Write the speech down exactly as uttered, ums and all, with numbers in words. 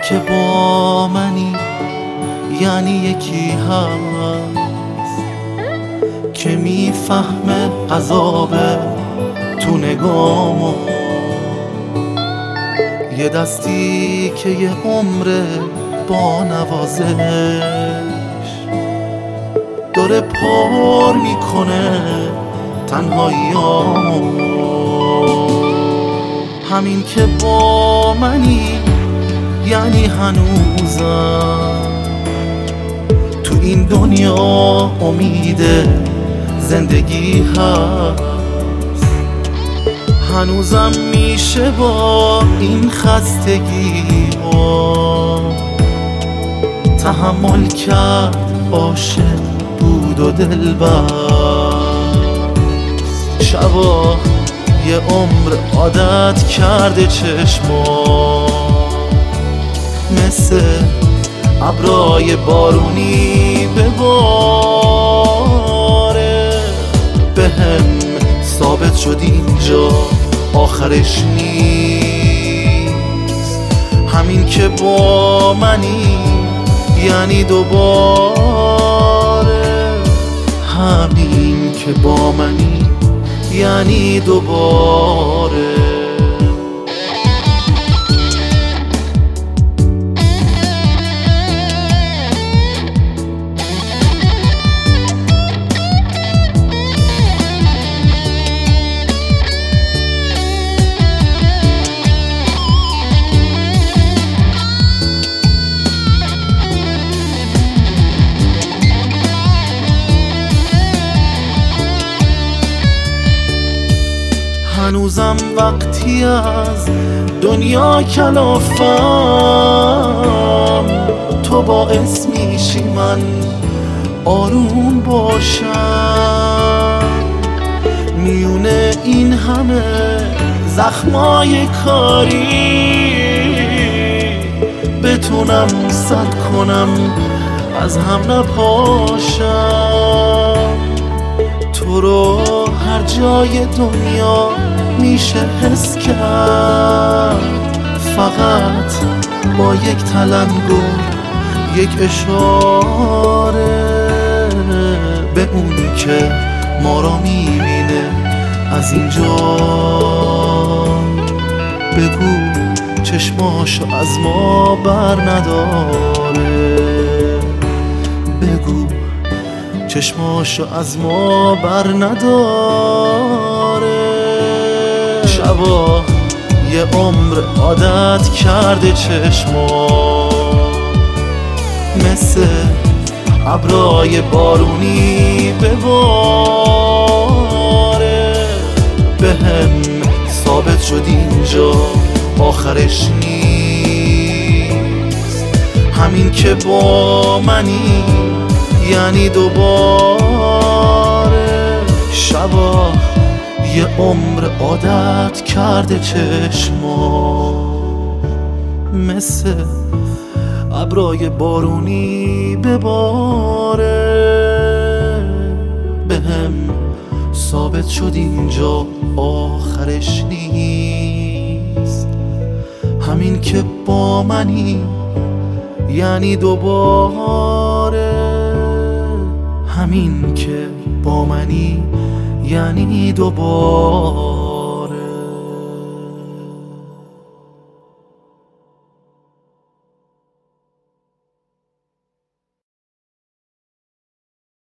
که با منی یعنی یکی هست که میفهمه عذاب تو نگامو، یه دستی که یه عمره با نوازش داره پر میکنه تنهاییامو. همین که با منی یعنی هنوزم تو این دنیا امید زندگی هست. هنوزم میشه با این خستگی ها تحمل کرد، عاشق بود و دلبست. شبا یه عمر عادت کرده چشما مثل ابرای بارونی بباره. بهم ثابت شد اینجا آخرش نیست. همین که با منی یعنی دوباره، همین که با منی یعنی دوباره. هنوزم وقتی از دنیا کلافم تو باعث میشی من آروم باشم. میونه این همه زخمای کاری بتونم سد کنم از هم نپاشم. تو رو هر جای دنیا میشه حس کرد، فقط با یک تلنگر، یک اشاره به اون که ما را میبینه از اینجا. بگو چشماشو از ما بر نداره، بگو چشماشو از ما بر نداره. شبا یه عمر عادت کرده چشما مثل ابرای بارونی بباره. بهم ثابت شد اینجا آخرش نیست. همین که با منی یعنی دوباره. شبا یه عمر عادت کرده چشما مثل ابرای بارونی بباره. بهم ثابت شد اینجا آخرش نیست. همین که با منی یعنی دوباره، همین که با منی یعنی دوباره.